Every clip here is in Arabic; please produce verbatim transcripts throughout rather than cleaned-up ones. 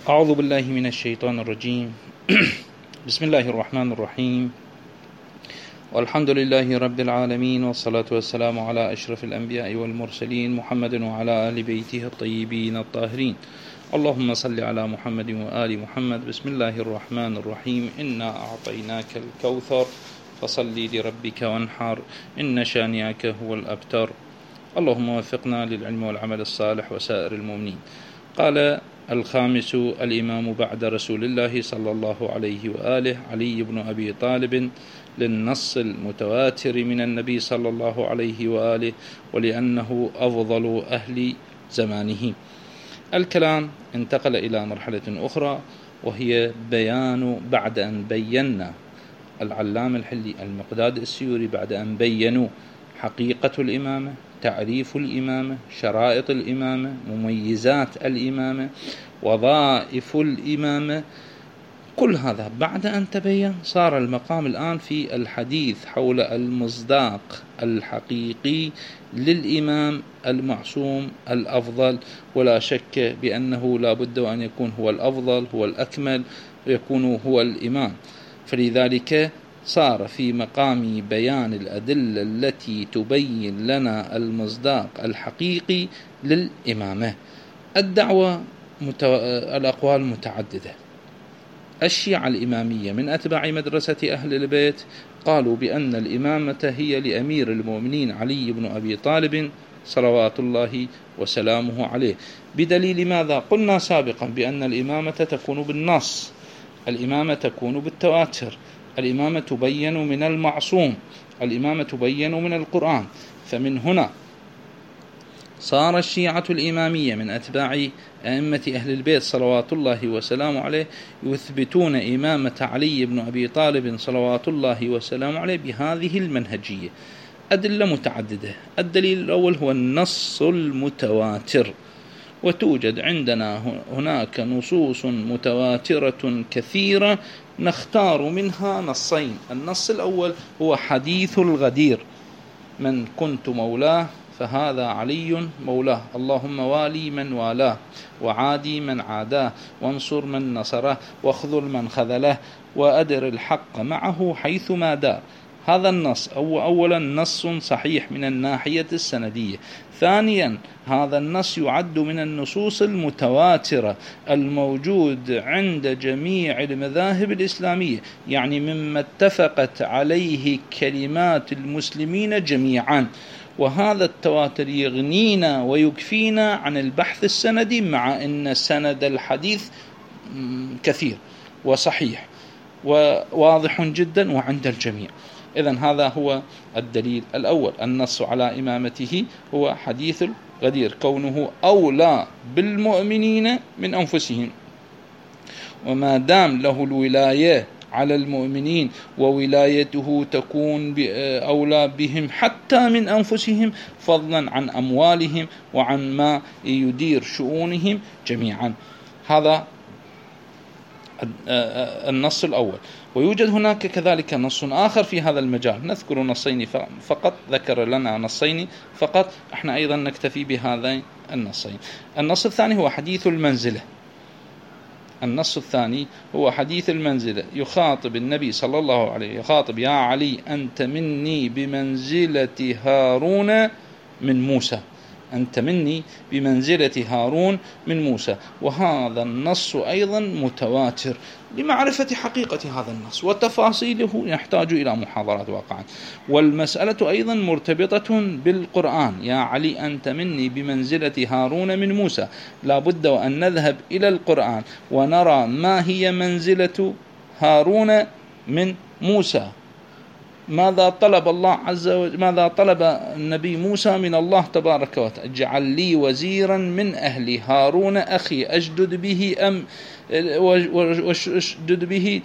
أعوذ بالله من الشيطان الرجيم. بسم الله الرحمن الرحيم، والحمد لله رب العالمين، والصلاة والسلام على أشرف الأنبياء والمرسلين محمد وعلى آل بيته الطيبين الطاهرين. اللهم صل على محمد وآل محمد. بسم الله الرحمن الرحيم. إنا أعطيناك الكوثر فصل لربك وانحر إن شانئك هو الأبتر. اللهم وفقنا للعلم والعمل الصالح وسائر المؤمنين. قال الخامس الإمام بعد رسول الله صلى الله عليه وآله علي بن أبي طالب، للنص المتواتر من النبي صلى الله عليه وآله، ولأنه أفضل أهل زمانه. الكلام انتقل إلى مرحلة أخرى، وهي بيان بعد أن بينا العلام الحلي المقداد السيوري بعد أن بينوا حقيقة الإمامة، تعريف الإمامة، شرائط الإمامة، مميزات الإمامة، وظائف الإمامة، كل هذا بعد أن تبين صار المقام الآن في الحديث حول المصداق الحقيقي للإمام المعصوم الأفضل. ولا شك بأنه لا بد أن يكون هو الأفضل، هو الأكمل، ويكون هو الإمام. فلذلك صار في مقام بيان الأدلة التي تبين لنا المصداق الحقيقي للإمامة. الدعوة متو... الأقوال متعددة. الشيعة الإمامية من أتباع مدرسة أهل البيت قالوا بأن الإمامة هي لأمير المؤمنين علي بن أبي طالب صلوات الله وسلامه عليه. بدليل ماذا؟ قلنا سابقا بأن الإمامة تكون بالنص، الإمامة تكون بالتواتر، الإمامة تبين من المعصوم، الإمامة تبين من القرآن. فمن هنا صار الشيعة الإمامية من أتباع أئمة أهل البيت صلوات الله وسلامه عليه يثبتون إمامة علي بن أبي طالب صلوات الله وسلامه عليه بهذه المنهجية. أدلة متعددة. الدليل الأول هو النص المتواتر، وتوجد عندنا هناك نصوص متواترة كثيرة نختار منها نصين. النص الأول هو حديث الغدير: من كنت مولاه فهذا علي مولاه، اللهم والي من والاه، وعادي من عاداه، وانصر من نصره، واخذل من خذله، وأدر الحق معه حيثما دار. هذا النص أو أولا نص صحيح من الناحية السندية. ثانيا هذا النص يعد من النصوص المتواترة الموجود عند جميع المذاهب الإسلامية، يعني مما اتفقت عليه كلمات المسلمين جميعا. وهذا التواتر يغنينا ويكفينا عن البحث السندي، مع أن سند الحديث كثير وصحيح وواضح جدا وعند الجميع. إذن هذا هو الدليل الأول. النص على إمامته هو حديث الغدير، كونه أولى بالمؤمنين من أنفسهم، وما دام له الولاية على المؤمنين وولايته تكون أولى بهم حتى من أنفسهم، فضلا عن أموالهم وعن ما يدير شؤونهم جميعا. هذا النص الأول. ويوجد هناك كذلك نص آخر في هذا المجال، نذكر نصين فقط، ذكر لنا نصين فقط، احنا أيضا نكتفي بهذين النصين. النص الثاني هو حديث المنزلة. النص الثاني هو حديث المنزلة، يخاطب النبي صلى الله عليه يخاطب: يا علي أنت مني بمنزلة هارون من موسى، أنت مني بمنزلة هارون من موسى. وهذا النص أيضا متواتر. لمعرفة حقيقة هذا النص وتفاصيله يحتاج إلى محاضرات واقعا. والمسألة أيضا مرتبطة بالقرآن: يا علي أنت مني بمنزلة هارون من موسى. لا بد وأن نذهب إلى القرآن ونرى ما هي منزلة هارون من موسى. ماذا طلب الله عز وجل، ماذا طلب النبي موسى من الله تبارك وتعالى؟ اجعل لي وزيرا من أهلي، هارون أخي أشدد به أم واشدد به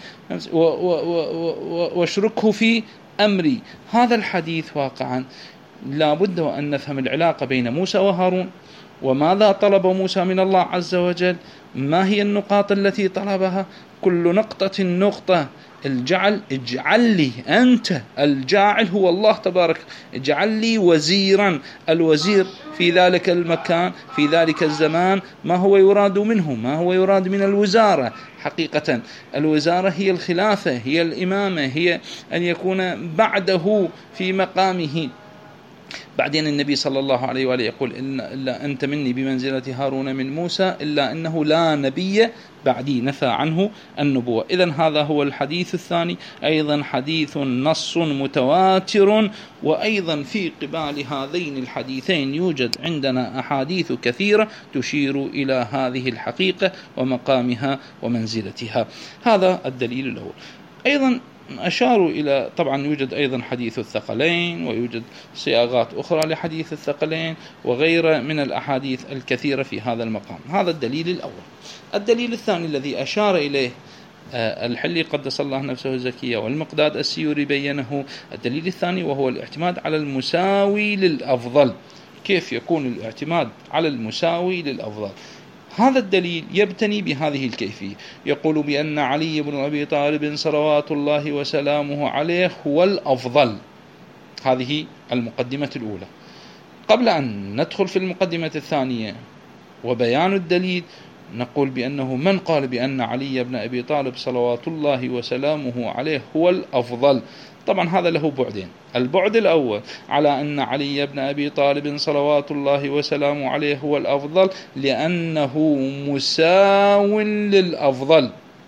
واشركه في أمري. هذا الحديث واقعا لا بد وأن نفهم العلاقة بين موسى وهارون، وماذا طلب موسى من الله عز وجل، ما هي النقاط التي طلبها، كل نقطة نقطة الجعل، اجعل لي أنت الجاعل هو الله تبارك، اجعل لي وزيرا. الوزير في ذلك المكان في ذلك الزمان ما هو يراد منه؟ ما هو يراد من الوزارة؟ حقيقة الوزارة هي الخلافة، هي الإمامة، هي أن يكون بعده في مقامه. بعدين النبي صلى الله عليه وآله يقول إن إلا أنت مني بمنزلة هارون من موسى إلا أنه لا نبي بعدي، نفى عنه النبوة. إذن هذا هو الحديث الثاني، أيضا حديث نص متواتر. وأيضا في قبال هذين الحديثين يوجد عندنا أحاديث كثيرة تشير إلى هذه الحقيقة ومقامها ومنزلتها. هذا الدليل الأول. أيضا أشاروا إلى، طبعا يوجد أيضا حديث الثقلين، ويوجد صياغات أخرى لحديث الثقلين وغيره من الأحاديث الكثيرة في هذا المقام. هذا الدليل الأول. الدليل الثاني الذي أشار إليه الحلي قدس الله نفسه الزكية والمقداد السيوري بينه، الدليل الثاني وهو الاعتماد على المساوي للأفضل. كيف يكون الاعتماد على المساوي للأفضل؟ هذا الدليل يبتني بهذه الكيفية، يقول بأن علي بن أبي طالب صلوات الله وسلامه عليه هو الأفضل. هذه المقدمة الأولى. قبل أن ندخل في المقدمة الثانية وبيان الدليل، نقول بأنه من قال بأن علي بن أبي طالب صلوات الله وسلامه عليه هو الأفضل؟ طبعا هذا له بعدين. البعد الأول على أن علي بن أبي طالب صلوات الله وسلامه عليه هو الأفضل لأنه مساو للأفضل.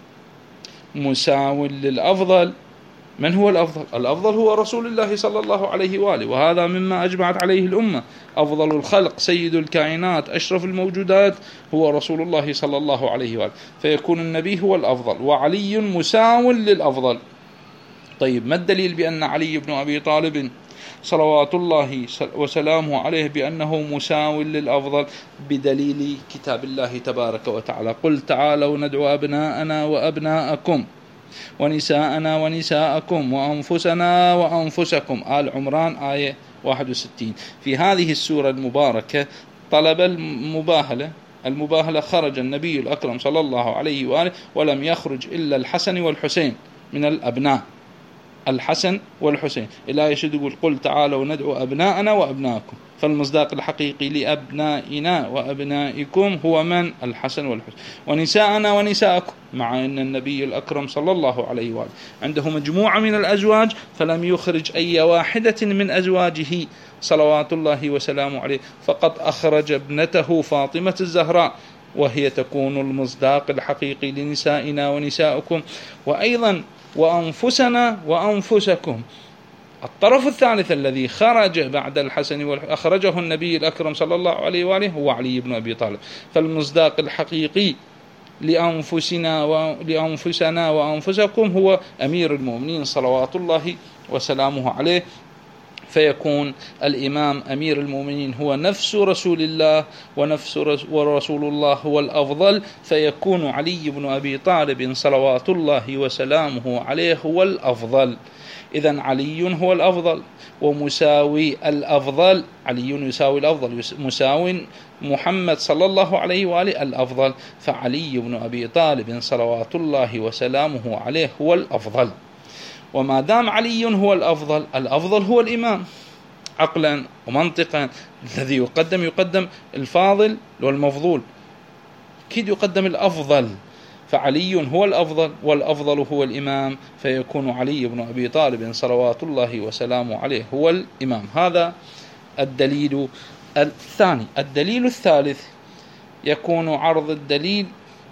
مساو للأفضل. من هو الأفضل؟ الأفضل هو رسول الله صلى الله عليه وآله، وهذا مما أجمعت عليه الأمة. أفضل الخلق، سيد الكائنات، أشرف الموجودات هو رسول الله صلى الله عليه وآله، فيكون النبي هو الأفضل وعلي مساو للأفضل. طيب ما الدليل بأن علي بن أبي طالب صلوات الله وسلامه عليه بأنه مساو للأفضل؟ بدليل كتاب الله تبارك وتعالى: قل تعالوا ندعو أبناءنا وأبناءكم ونساءنا ونساءكم وأنفسنا وأنفسكم. آل عمران آية واحد وستين. في هذه السورة المباركة طلب المباهلة المباهلة خرج النبي الأكرم صلى الله عليه وآله ولم يخرج إلا الحسن والحسين من الأبناء، الحسن والحسين. إلا يشد يقول: قل تعالوا ندعو أبناءنا وأبناءكم. فالمصداق الحقيقي لأبنائنا وأبنائكم هو من؟ الحسن والحسين. ونساءنا ونساءكم، مع أن النبي الأكرم صلى الله عليه وآله عنده مجموعة من الأزواج فلم يخرج أي واحدة من أزواجه صلوات الله وسلامه عليه، فقط أخرج ابنته فاطمة الزهراء، وهي تكون المصداق الحقيقي لنسائنا ونساءكم. وأيضا وأنفسنا وأنفسكم. الطرف الثالث الذي خرج بعد الحسن وأخرجه النبي الأكرم صلى الله عليه وآله هو علي بن أبي طالب. فالمصداق الحقيقي لأنفسنا ولأنفسنا وأنفسكم هو أمير المؤمنين صلوات الله وسلامه عليه، فيكون الإمام أمير المؤمنين هو نفس رسول الله، ونفس ورسول الله هو الأفضل، فيكون علي بن أبي طالب صلوات الله وسلامه عليه هو الأفضل. إذن علي هو الأفضل ومساوي الأفضل. علي يساوي الأفضل، مساوي محمد صلى الله عليه وآله الأفضل، فعلي بن أبي طالب صلوات الله وسلامه عليه هو الأفضل. وما دام علي هو الأفضل، الأفضل هو الإمام عقلا ومنطقا. الذي يقدم يقدم الفاضل والمفضول، كيد يقدم الأفضل. فعلي هو الأفضل والأفضل هو الإمام، فيكون علي بن أبي طالب صلوات الله وسلامه عليه هو الإمام. هذا الدليل الثاني. الدليل الثالث يكون عرض الدليل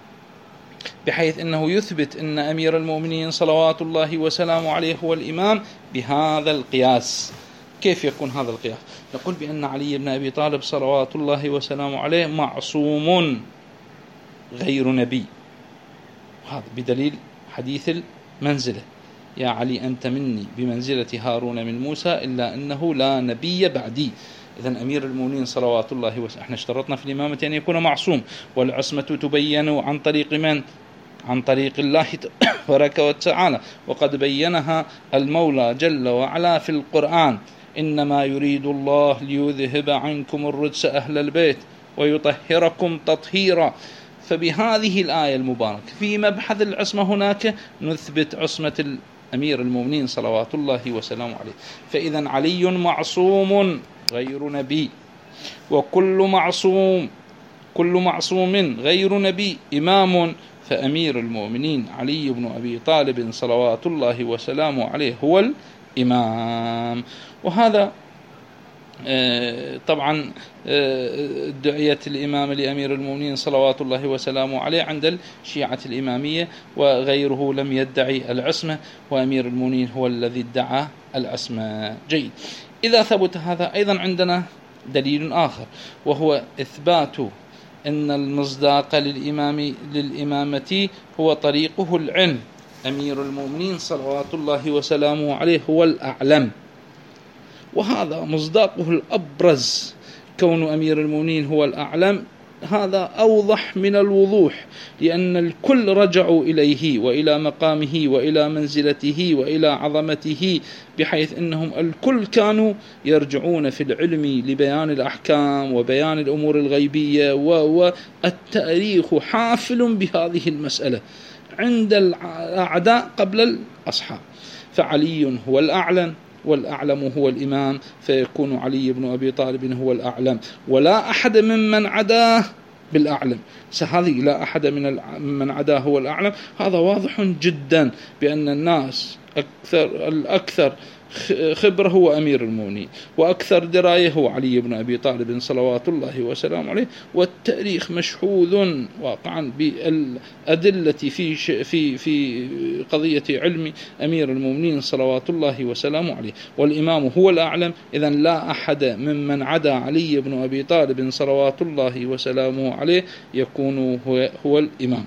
بحيث أنه يثبت أن أمير المؤمنين صلوات الله وسلامه عليه هو الإمام بهذا القياس. كيف يكون هذا القياس؟ نقول بأن علي بن أبي طالب صلوات الله وسلامه عليه معصوم غير نبي، هذا بدليل حديث المنزلة: يا علي أنت مني بمنزلة هارون من موسى إلا أنه لا نبي بعدي. إذن أمير المؤمنين صلوات الله وسلامه، احنا اشترطنا في الإمامة أن يكون معصوم، والعصمة تبين عن طريق من؟ عن طريق الله تبارك وتعالى، وقد بينها المولى جل وعلا في القرآن: إنما يريد الله ليذهب عنكم الرجس أهل البيت ويطهركم تطهيرا. فبهذه الآية المباركة في مبحث العصمة هناك نثبت عصمة أمير المؤمنين صلوات الله وسلامه عليه. فإذا علي معصوم غير نبي، وكل معصوم كل معصوم غير نبي إمام، فأمير المؤمنين علي بن أبي طالب صلوات الله وسلامه عليه هو الإمام. وهذا طبعا دعية الإمام لأمير المؤمنين صلوات الله وسلامه عليه عند الشيعة الإمامية، وغيره لم يدعي العصمة، وأمير المؤمنين هو الذي ادعى العصمة. جيد. إذا ثبت هذا أيضا عندنا دليل آخر، وهو إثبات أن المصداق للإمام للإمامة هو طريقه العلم. أمير المؤمنين صلوات الله وسلامه عليه هو الأعلم، وهذا مصداقه الأبرز. كون أمير المؤمنين هو الأعلم هذا أوضح من الوضوح، لأن الكل رجعوا إليه وإلى مقامه وإلى منزلته وإلى عظمته، بحيث أنهم الكل كانوا يرجعون في العلم لبيان الأحكام وبيان الأمور الغيبية، والتاريخ حافل بهذه المسألة عند الأعداء قبل الأصحاب. فعلي هو الأعلم، والأعلم هو الإمام، فيكون علي بن أبي طالب هو الأعلم، ولا أحد ممن عداه بالأعلم. هذه لا أحد من من عداه هو الأعلم، هذا واضح جدا بأن الناس أكثر الأكثر خبرة هو أمير المؤمنين، وأكثر دراية هو علي بن أبي طالب صلوات الله وسلامه عليه. والتاريخ مشهود واقعا بالأدلة في في في قضية علم أمير المؤمنين صلوات الله وسلامه عليه. والإمام هو الأعلم، إذن لا أحد ممن عدا علي بن أبي طالب صلوات الله وسلامه عليه يكون هو, هو الإمام.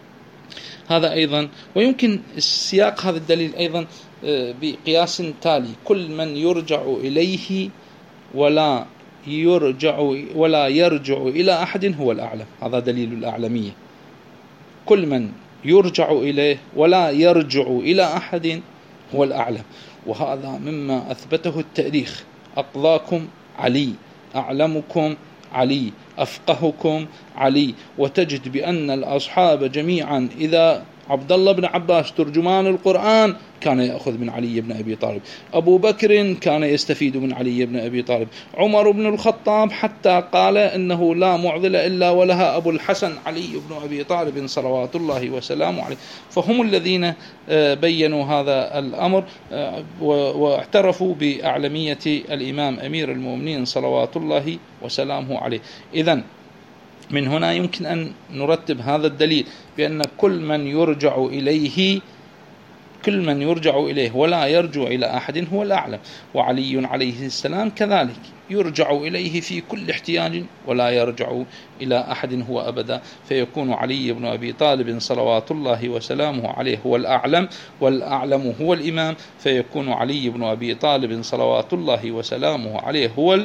هذا أيضا، ويمكن السياق هذا الدليل أيضا بقياس تالي: كل من يرجع إليه ولا يرجع ولا يرجع إلى أحد هو الأعلم. هذا دليل الأعلمية: كل من يرجع إليه ولا يرجع إلى أحد هو الأعلم. وهذا مما أثبته التاريخ: أقضاكم علي، أعلمكم علي، أفقهكم علي. وتجد بأن الأصحاب جميعا إذا عبد الله بن عباس ترجمان القرآن كان يأخذ من علي بن أبي طالب، أبو بكر كان يستفيد من علي بن أبي طالب، عمر بن الخطاب حتى قال إنه لا معضل إلا ولها أبو الحسن علي بن أبي طالب صلوات الله وسلامه عليه. فهم الذين بينوا هذا الأمر واعترفوا بأعلمية الإمام أمير المؤمنين صلوات الله وسلامه عليه. إذن من هنا يمكن أن نرتب هذا الدليل بأن كل من يرجع إليه كل من يرجع إليه ولا يرجع إلى أحد هو الأعلم. وعلي عليه السلام كذلك يرجع إليه في كل احتياج ولا يرجع إلى أحد هو أبدا، فيكون علي بن أبي طالب صلوات الله وسلامه عليه هو الأعلم، والأعلم هو الإمام، فيكون علي بن أبي طالب صلوات الله وسلامه عليه هو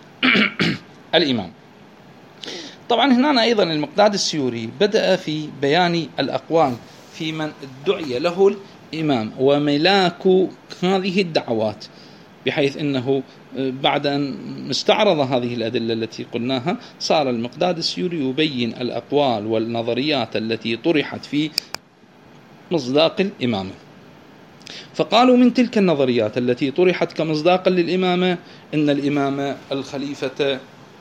الإمام. طبعا هنا أيضا المقداد السيوري بدأ في بيان الأقوال في من ادعي له الإمام وملاك هذه الدعوات، بحيث أنه بعد أن استعرض هذه الأدلة التي قلناها صار المقداد السيوري يبين الأقوال والنظريات التي طرحت في مصداق الإمامة. فقالوا من تلك النظريات التي طرحت كمصداقا للإمامة إن الإمامة الخليفة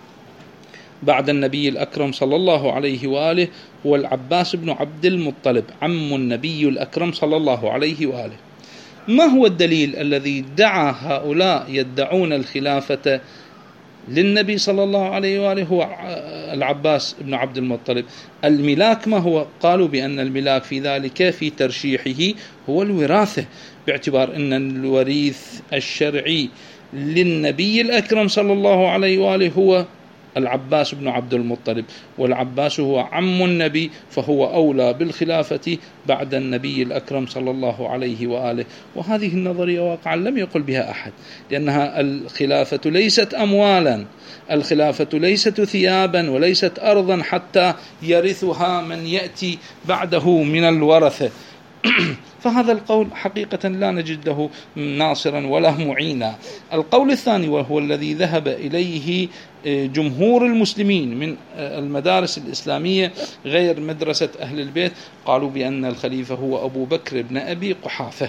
بعد النبي الأكرم صلى الله عليه وآله هو العباس بن عبد المطلب، عم النبي الأكرم صلى الله عليه وآله. ما هو الدليل الذي دعا هؤلاء يدعون الخلافة للنبي صلى الله عليه وآله هو العباس بن عبد المطلب؟ الملاك ما هو؟ قالوا بأن الملاك في ذلك في ترشيحه هو الوراثة، باعتبار أن الوريث الشرعي للنبي الأكرم صلى الله عليه وآله هو العباس بن عبد المطلب، والعباس هو عم النبي، فهو أولى بالخلافة بعد النبي الأكرم صلى الله عليه وآله. وهذه النظرية واقعا لم يقل بها أحد، لأنها الخلافة ليست أموالا، الخلافة ليست ثيابا وليست أرضا حتى يرثها من يأتي بعده من الورثة. فهذا القول حقيقة لا نجد له ناصرا ولا معينا. القول الثاني وهو الذي ذهب إليه جمهور المسلمين من المدارس الإسلامية غير مدرسة أهل البيت، قالوا بأن الخليفة هو أبو بكر بن أبي قحافة،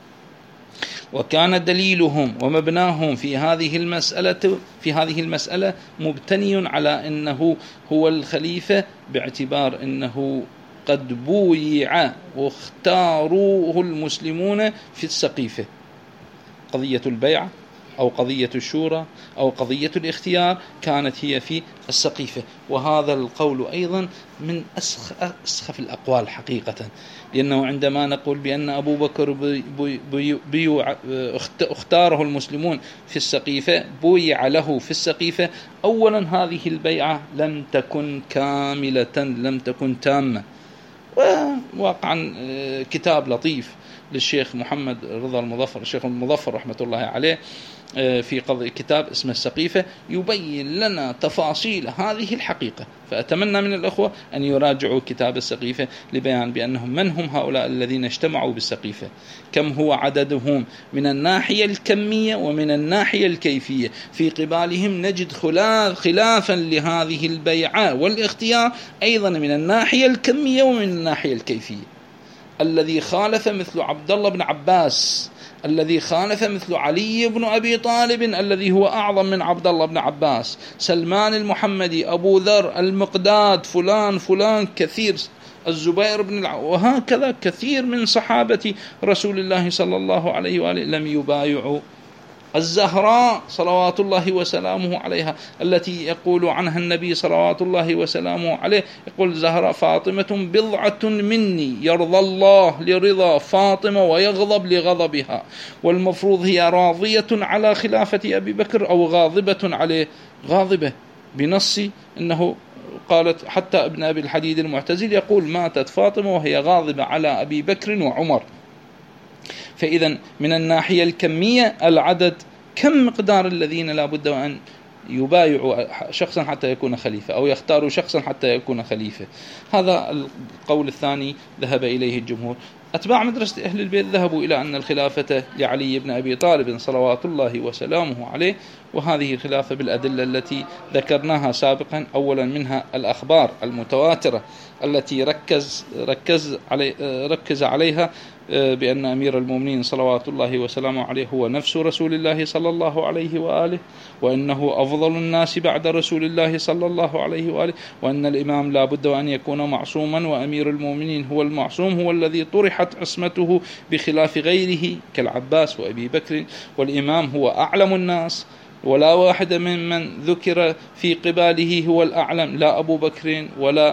وكان دليلهم ومبناهم في هذه المسألة في هذه المسألة مبتني على أنه هو الخليفة باعتبار أنه قد بويع واختاروه المسلمون في السقيفة. قضية البيعة أو قضية الشورى أو قضية الاختيار كانت هي في السقيفة، وهذا القول أيضا من أسخف الأقوال حقيقة، لأنه عندما نقول بأن أبو بكر بي بي بي اختاره المسلمون في السقيفة، بويع له في السقيفة، أولا هذه البيعة لم تكن كاملة، لم تكن تامة. وواقعا كتاب لطيف للشيخ محمد رضا المظفر، الشيخ المظفر رحمة الله عليه، في قضية كتاب اسمه السقيفة، يبين لنا تفاصيل هذه الحقيقة. فأتمنى من الأخوة أن يراجعوا كتاب السقيفة لبيان بأنهم من هم هؤلاء الذين اجتمعوا بالسقيفة، كم هو عددهم من الناحية الكمية ومن الناحية الكيفية. في قبالهم نجد خلافا لهذه البيعة والاختيار أيضا من الناحية الكمية ومن الناحية الكيفية. الذي خالف مثل عبد الله بن عباس، الذي خالف مثل علي بن أبي طالب الذي هو أعظم من عبد الله بن عباس، سلمان المحمدي، أبو ذر، المقداد، فلان فلان كثير، الزبير بن الع... وهكذا كثير من صحابة رسول الله صلى الله عليه وآله لم يبايعوا. الزهراء صلوات الله وسلامه عليها التي يقول عنها النبي صلوات الله وسلامه عليه، يقول الزهراء فاطمة بضعة مني يرضى الله لرضا فاطمة ويغضب لغضبها، والمفروض هي راضية على خلافة أبي بكر أو غاضبة عليه، غاضبة بنص إنه قالت حتى ابن أبي الحديد المعتزل يقول ماتت فاطمة وهي غاضبة على أبي بكر وعمر. فإذا من الناحية الكمية العدد، كم مقدار الذين لا بد أن يبايعوا شخصا حتى يكون خليفة أو يختاروا شخصا حتى يكون خليفة. هذا القول الثاني ذهب إليه الجمهور. أتباع مدرسة أهل البيت ذهبوا إلى أن الخلافة لعلي بن أبي طالب صلوات الله وسلامه عليه، وهذه الخلافة بالأدلة التي ذكرناها سابقا، أولا منها الأخبار المتواترة التي ركز ركز علي ركز عليها بأن أمير المؤمنين صلوات الله وسلامه عليه هو نفس رسول الله صلى الله عليه وآله، وأنه أفضل الناس بعد رسول الله صلى الله عليه وآله، وأن الإمام لا بد أن يكون معصوما، وأمير المؤمنين هو المعصوم، هو الذي طرحت عصمته بخلاف غيره كالعباس وأبي بكر، والإمام هو أعلم الناس، ولا واحد ممن ذكر في قباله هو الأعلم، لا أبو بكر ولا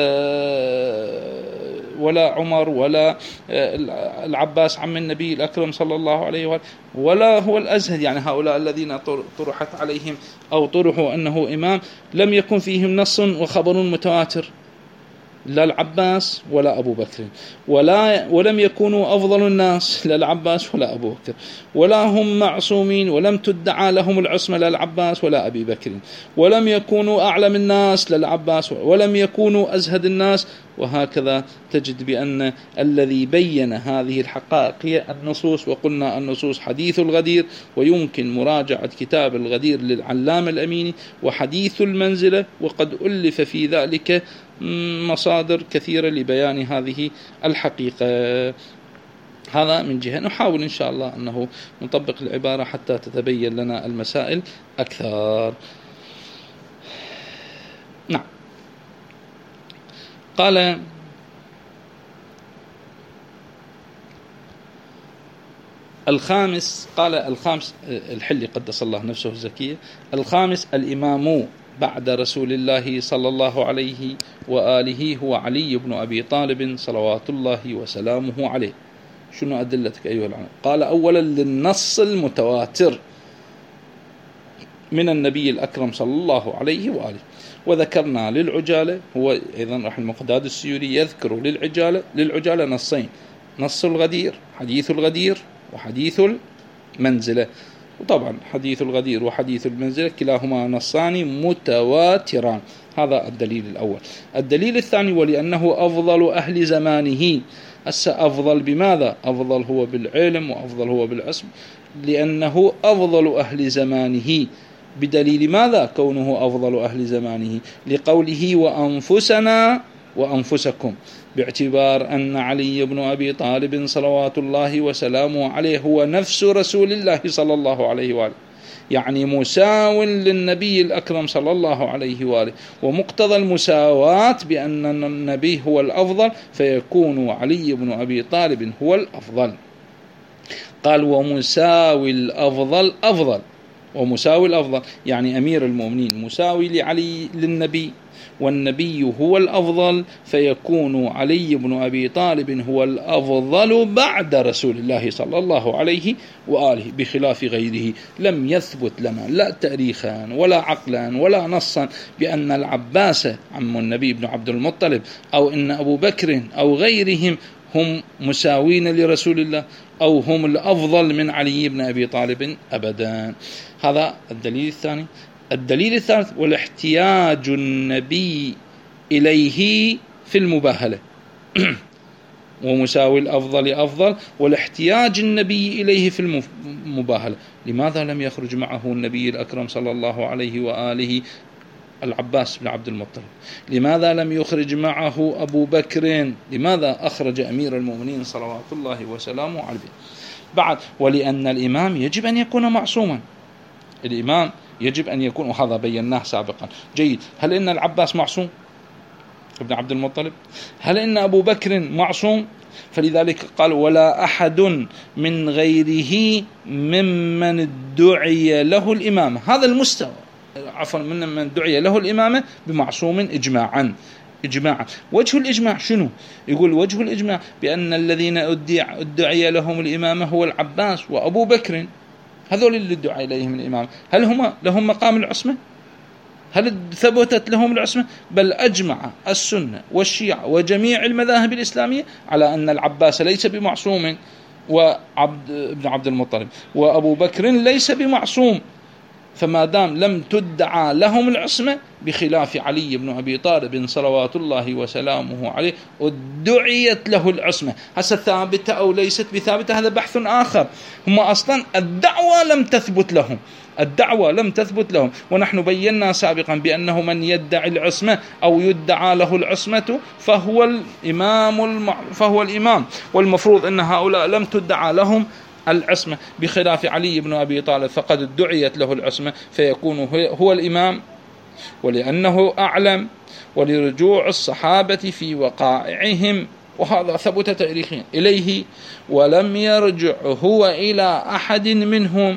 ولا عمر ولا العباس عم النبي الأكرم صلى الله عليه وآله، ولا هو الأزهد. يعني هؤلاء الذين طرحت عليهم أو طرحوا أنه إمام لم يكن فيهم نص وخبر متواتر، لا العباس ولا أبو بكر، ولا ولم يكونوا أفضل الناس لا العباس ولا أبو بكر، ولا هم معصومين ولم تدعى لهم العصمة لا العباس ولا أبي بكر، ولم يكونوا أعلم الناس لا العباس، ولم يكونوا أزهد الناس. وهكذا تجد بأن الذي بين هذه الحقائق هي النصوص، وقلنا النصوص حديث الغدير، ويمكن مراجعة كتاب الغدير للعلامة الأميني وحديث المنزلة، وقد ألف في ذلك مصادر كثيرة لبيان هذه الحقيقة. هذا من جهة. نحاول إن شاء الله أنه نطبق العبارة حتى تتبين لنا المسائل أكثر. نعم. قال الخامس، قال الخامس الحلي قدس الله نفسه الزكية، الخامس الإمام بعد رسول الله صلى الله عليه وآله هو علي بن أبي طالب صلوات الله وسلامه عليه. شنو أدلتك أيها العلماء؟ قال أولا للنص المتواتر من النبي الأكرم صلى الله عليه وآله، وذكرنا للعجالة، هو أيضا راح المقداد السيوري يذكر للعجالة للعجالة نصين، نص الغدير حديث الغدير وحديث المنزلة. وطبعا حديث الغدير وحديث المنزلة كلاهما نصان متواتران. هذا الدليل الأول. الدليل الثاني ولأنه أفضل أهل زمانه، هسه أفضل بماذا؟ أفضل هو بالعلم وأفضل هو بالعصمة، لأنه أفضل أهل زمانه. بدليل ماذا كونه أفضل أهل زمانه؟ لقوله وأنفسنا وأنفسكم، باعتبار أن علي بن أبي طالب صلوات الله وسلامه عليه هو نفس رسول الله صلى الله عليه وآله، يعني مساو للنبي الأكرم صلى الله عليه وآله، ومقتضى المساواة بأن النبي هو الأفضل فيكون علي بن أبي طالب هو الأفضل. قال ومساوي الأفضل أفضل، ومساوي الأفضل يعني أمير المؤمنين مساوي لعلي للنبي، والنبي هو الأفضل فيكون علي بن أبي طالب هو الأفضل بعد رسول الله صلى الله عليه وآله، بخلاف غيره. لم يثبت لنا لا تاريخا ولا عقلا ولا نصا بأن العباس عم النبي بن عبد المطلب أو إن أبو بكر أو غيرهم هم مساوين لرسول الله أو هم الأفضل من علي بن أبي طالب أبدا. هذا الدليل الثاني. الدليل الثالث والاحتياج النبي إليه في المباهلة ومساوي الأفضل أفضل، والاحتياج النبي إليه في المباهلة. لماذا لم يخرج معه النبي الأكرم صلى الله عليه وآله العباس بن عبد المطلب؟ لماذا لم يخرج معه أبو بكر؟ لماذا أخرج أمير المؤمنين صلوات الله وسلامه عليه؟ بعد ولأن الإمام يجب أن يكون معصوما، الإمام يجب أن يكون، وهذا بيناه سابقا. جيد، هل إن العباس معصوم ابن عبد المطلب؟ هل إن أبو بكر معصوم؟ فلذلك قال ولا أحد من غيره ممن ادعي له الإمامة، هذا المستوى عفوا من من ادعي له الإمامة بمعصوم إجماعا. إجماعا. وجه الإجماع شنو؟ يقول وجه الإجماع بأن الذين ادعي لهم الإمامة هو العباس وأبو بكر، هذول اللي ادعى إليهم الإمام، هل هم لهم مقام العصمة؟ هل ثبتت لهم العصمة؟ بل أجمع السنة والشيعة وجميع المذاهب الإسلامية على أن العباس ليس بمعصوم وعبد ابن عبد المطلب، وأبو بكر ليس بمعصوم. فما دام لم تدعى لهم العصمة بخلاف علي بن أبي طالب صلوات الله وسلامه عليه ادعيت له العصمة. هسه ثابتة أو ليست بثابتة هذا بحث آخر. هم أصلا الدعوة لم تثبت لهم، الدعوة لم تثبت لهم، ونحن بينا سابقا بأنه من يدعي العصمة أو يدعى له العصمة فهو الإمام المع... فهو الإمام، والمفروض أن هؤلاء لم تدعى لهم العصمة بخلاف علي بن أبي طالب فقد ادعيت له العصمة فيكون هو الإمام، ولأنه أعلم، ولرجوع الصحابة في وقائعهم، وهذا ثبت تاريخيا إليه، ولم يرجع هو إلى أحد منهم،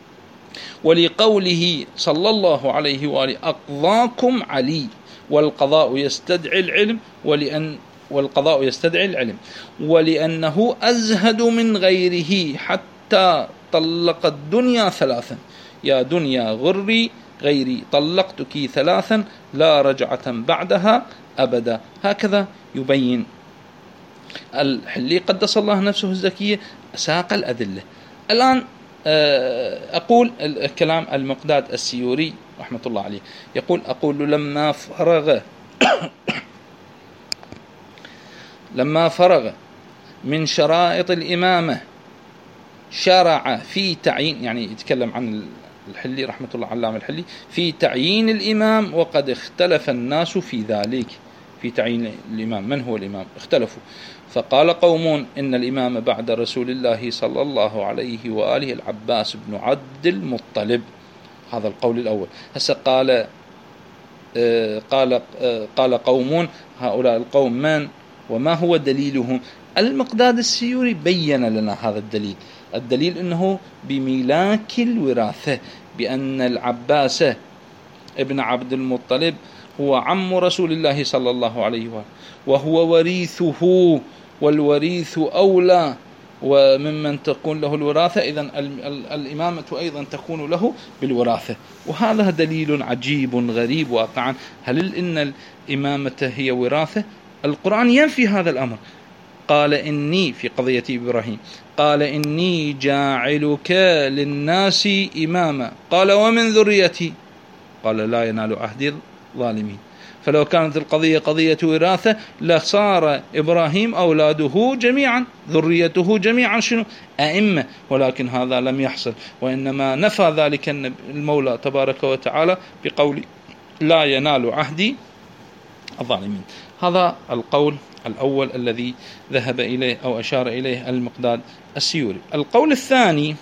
ولقوله صلى الله عليه وآله أقضاكم علي، والقضاء يستدعي العلم، ولأن والقضاء يستدعي العلم ولأنه أزهد من غيره حتى طلق الدنيا ثلاثا، يا دنيا غري غيري طلقتك ثلاثا لا رجعة بعدها أبدا. هكذا يبين الحلي قدس الله نفسه الزكية ساق الأدلة. الآن أقول الكلام المقداد السيوري رحمة الله عليه يقول أقول لما فرغ لما فرغ من شرائط الإمامة شرع في تعيين، يعني يتكلم عن الحلي رحمة الله علام الحلي في تعيين الإمام، وقد اختلف الناس في ذلك، في تعيين الإمام من هو الإمام اختلفوا. فقال قوم إن الإمام بعد رسول الله صلى الله عليه وآله العباس بن عبد المطلب، هذا القول الأول. هسه قال آه قال آه قال قوم، هؤلاء القوم من وما هو دليلهم؟ المقداد السيوري بين لنا هذا الدليل. الدليل أنه بملاك الوراثة، بأن العباس ابن عبد المطلب هو عم رسول الله صلى الله عليه وآله، وهو وريثه، والوريث أولى وممن تكون له الوراثة، إذن الإمامة أيضا تكون له بالوراثة. وهذا دليل عجيب غريب واقعا. هل إن الإمامة هي وراثة؟ القرآن ينفي هذا الأمر. قال إني في قضية إبراهيم قال إني جاعلك للناس إماما، قال ومن ذريتي، قال لا ينال عهد الظالمين. فلو كانت القضية قضية وراثة لصار إبراهيم أولاده جميعا ذريته جميعا شنو أئمة، ولكن هذا لم يحصل، وإنما نفى ذلك المولى تبارك وتعالى بقول لا ينال عهدي الظالمين. هذا القول الأول الذي ذهب إليه أو أشار إليه المقداد السيوري. القول الثاني: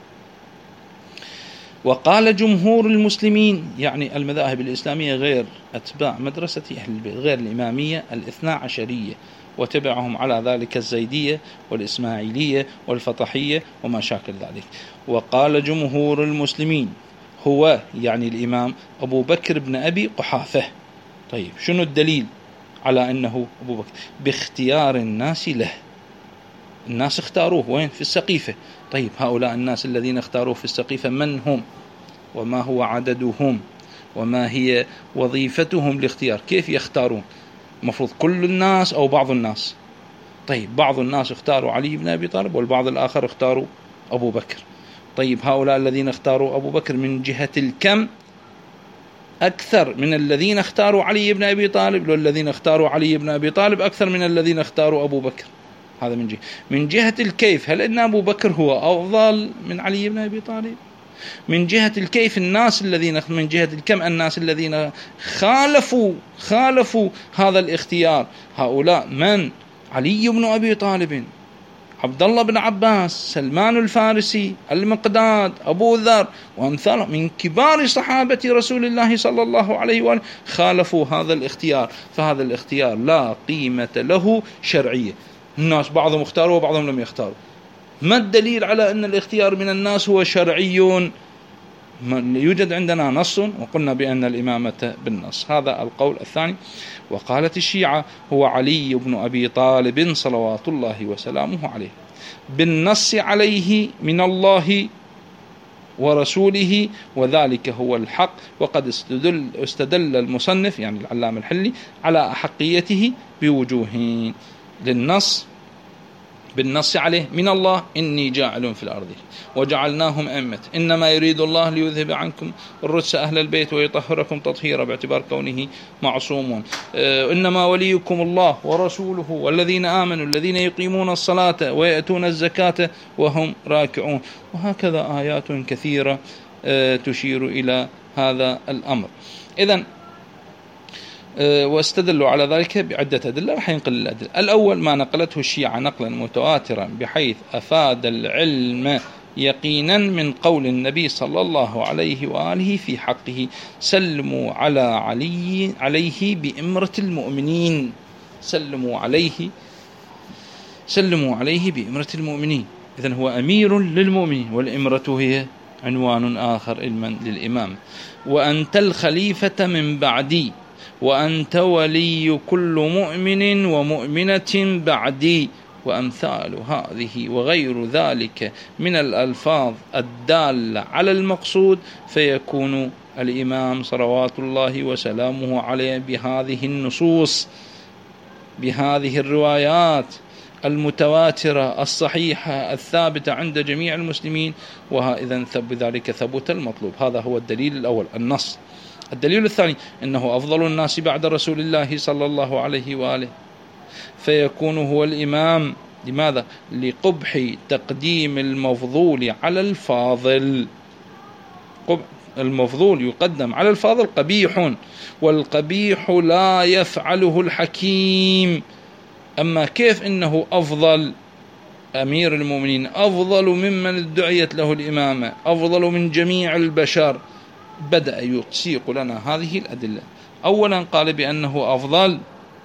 وقال جمهور المسلمين، يعني المذاهب الإسلامية غير أتباع مدرسة أهل البيت، غير الإمامية الاثنا عشرية، وتبعهم على ذلك الزيدية والإسماعيلية والفطحية وما شاكل ذلك. وقال جمهور المسلمين هو يعني الإمام أبو بكر بن أبي قحافة. طيب شنو الدليل على أنه أبو بكر؟ باختيار الناس له، الناس اختاروه وين؟ في السقيفة. طيب هؤلاء الناس الذين اختاروه في السقيفة من هم؟ وما هو عددهم؟ وما هي وظيفتهم لاختيار؟ كيف يختارون؟ مفروض كل الناس أو بعض الناس؟ طيب بعض الناس اختاروا علي بن أبي طالب والبعض الآخر اختاروا أبو بكر. طيب هؤلاء الذين اختاروا أبو بكر من جهة الكم أكثر من الذين اختاروا علي بن أبي طالب، والذين اختاروا علي بن أبي طالب أكثر من الذين اختاروا أبو بكر. هذا من جهة. من جهة الكيف، هل أن أبو بكر هو أفضل من علي بن أبي طالب؟ من جهة الكيف الناس الذين، من جهة الكم الناس الذين خالفوا خالفوا هذا الاختيار، هؤلاء من؟ علي بن أبي طالب، عبد الله بن عباس، سلمان الفارسي، المقداد، أبو ذر وأمثالهم من كبار صحابة رسول الله صلى الله عليه وآله، خالفوا هذا الاختيار، فهذا الاختيار لا قيمة له شرعية. الناس بعضهم اختاروا وبعضهم لم يختاروا. ما الدليل على أن الاختيار من الناس هو شرعي؟ يوجد عندنا نص وقلنا بأن الإمامة بالنص. هذا القول الثاني. وقالت الشيعة هو علي بن أبي طالب صلوات الله وسلامه عليه بالنص عليه من الله ورسوله، وذلك هو الحق. وقد استدل, استدل المصنف يعني العلامة الحلي على أحقيته بوجوهين: للنص بالنص عليه من الله إني جاعل في الأرض وجعلناهم أئمة إنما يريد الله ليذهب عنكم الرجس أهل البيت ويطهركم تطهيرا، باعتبار كونه معصوم. إنما وليكم الله ورسوله والذين آمنوا الذين يقيمون الصلاة ويأتون الزكاة وهم راكعون. وهكذا آيات كثيرة تشير إلى هذا الأمر. إذن واستدلوا على ذلك بعدة أدلة، راح ينقل الأدلة. الأول ما نقلته الشيعة نقلا متواترا بحيث أفاد العلم يقينا من قول النبي صلى الله عليه وآله في حقه: سلموا على علي عليه بإمرة المؤمنين. سلموا عليه سلموا عليه بإمرة المؤمنين. إذن هو أمير للمؤمنين، والإمرة هي عنوان آخر علما للإمام. وأنت الخليفة من بعدي وأنت ولي كل مؤمن ومؤمنة بعدي، وأمثال هذه وغير ذلك من الألفاظ الدالة على المقصود، فيكون الإمام صلوات الله وسلامه عليه بهذه النصوص بهذه الروايات المتواترة الصحيحة الثابتة عند جميع المسلمين، وإذا بذلك ثبت المطلوب. هذا هو الدليل الأول، النص. الدليل الثاني أنه أفضل الناس بعد رسول الله صلى الله عليه وآله، فيكون هو الإمام. لماذا؟ لقبح تقديم المفضول على الفاضل. المفضول يقدم على الفاضل قبيح، والقبيح لا يفعله الحكيم. أما كيف إنه أفضل أمير المؤمنين، أفضل ممن ادعيت له الإمامة، أفضل من جميع البشر، بدأ يسيق لنا هذه الأدلة. أولا قال بأنه أفضل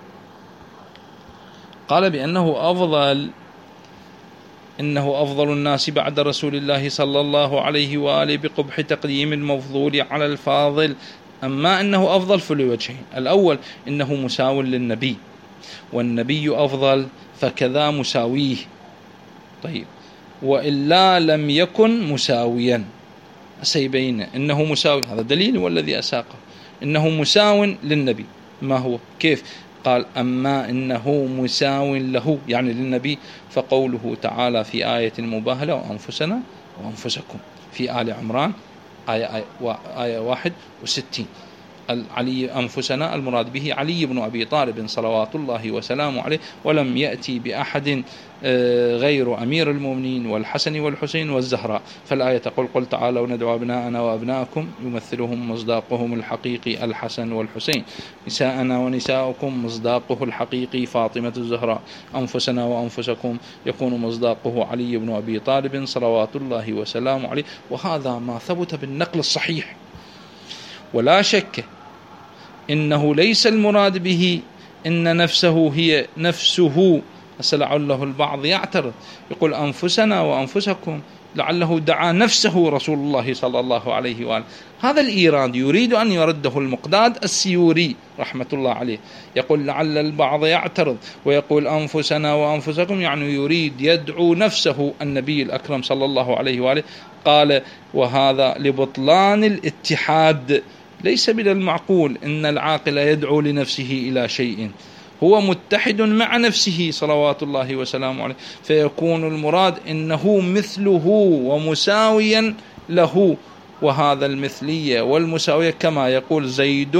قال بأنه أفضل إنه أفضل الناس بعد رسول الله صلى الله عليه وآله بقبح تقديم المفضول على الفاضل. أما أنه أفضل فلوجهين: الأول إنه مساو للنبي، والنبي أفضل فكذا مساويه. طيب وإلا لم يكن مساويا، سيبين إنه مساوي، هذا دليل والذي أساقه، إنه مساو للنبي. ما هو؟ كيف؟ قال: أما إنه مساو له يعني للنبي، فقوله تعالى في آية المباهلة: وأنفسنا وأنفسكم، في آل عمران آية, آية, آية واحد وستين. علي أنفسنا المراد به علي بن أبي طالب صلوات الله وسلامه عليه، ولم يأتي بأحد غير أمير المؤمنين والحسن والحسين والزهراء. فالآية تقول قل تعالوا ندعو أبناءنا وأبناءكم يمثلهم مصداقهم الحقيقي الحسن والحسين، نساءنا ونساءكم مصداقه الحقيقي فاطمة الزهراء، أنفسنا وأنفسكم يكون مصداقه علي بن أبي طالب صلوات الله وسلامه عليه. وهذا ما ثبت بالنقل الصحيح، ولا شك إنه ليس المراد به إن نفسه هي نفسه. لعله البعض يعترض يقول أنفسنا وأنفسكم، لعله دعا نفسه رسول الله صلى الله عليه وآله. هذا الإيراد يريد أن يرده المقداد السيوري رحمة الله عليه، يقول لعل البعض يعترض ويقول أنفسنا وأنفسكم، يعني يريد يدعو نفسه النبي الأكرم صلى الله عليه وآله. قال وهذا لبطلان الاتحاد. ليس من المعقول إن العاقل يدعو لنفسه إلى شيء، هو متحد مع نفسه صلوات الله وسلامه عليه، فيكون المراد إنه مثله ومساويا له. وهذا المثلية والمساوية كما يقول زيد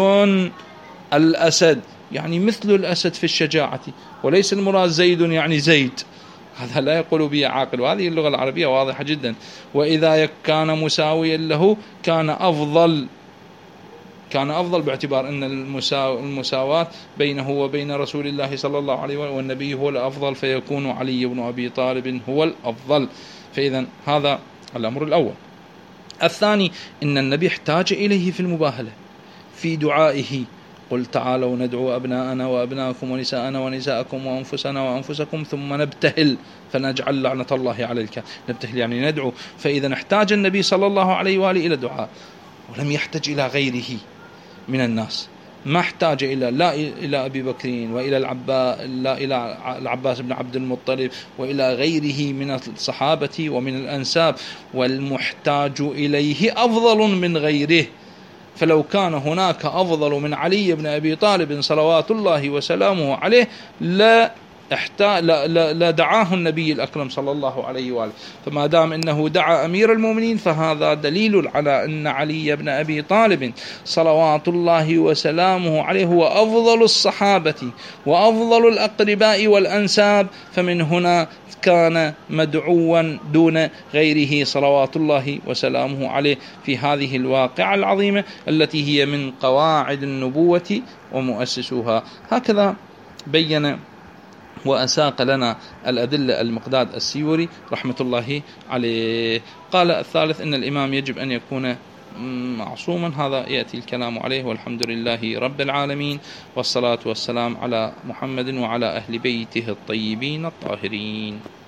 الأسد، يعني مثل الأسد في الشجاعة، وليس المراد زيد يعني زيد، هذا لا يقول به عاقل. وهذه اللغة العربية واضحة جدا. وإذا كان مساويا له كان أفضل، كان أفضل باعتبار أن المساواة بينه وبين رسول الله صلى الله عليه وسلم والنبي هو الأفضل، فيكون علي بن أبي طالب هو الأفضل. فإذا هذا الأمر الأول. الثاني أن النبي احتاج إليه في المباهلة في دعائه قل تعالوا ندعو أبناءنا وأبناءكم ونساءنا ونساءكم وأنفسنا وأنفسكم ثم نبتهل فنجعل لعنة الله على الكافرين. نبتهل يعني ندعو. فإذا احتاج النبي صلى الله عليه وآله إلى دعاء، ولم يحتج إلى غيره من الناس، ما احتاج إلى لا إلى أبي بكر وإلى العباس لا إلى العباس بن عبد المطلب وإلى غيره من الصحابة ومن الأنساب، والمحتاج إليه أفضل من غيره. فلو كان هناك أفضل من علي بن أبي طالب صلوات الله وسلامه عليه لا لا, لا, لا دعاه النبي الأكرم صلى الله عليه وآله. فما دام أنه دعا أمير المؤمنين فهذا دليل على أن علي بن أبي طالب صلوات الله وسلامه عليه هو أفضل الصحابة وأفضل الأقرباء والأنساب، فمن هنا كان مدعوا دون غيره صلوات الله وسلامه عليه في هذه الواقعة العظيمة التي هي من قواعد النبوة ومؤسسوها. هكذا بين وأساق لنا الأدلة المقداد السيوري رحمة الله عليه. قال الثالث أن الإمام يجب أن يكون معصوما، هذا يأتي الكلام عليه. والحمد لله رب العالمين، والصلاة والسلام على محمد وعلى أهل بيته الطيبين الطاهرين.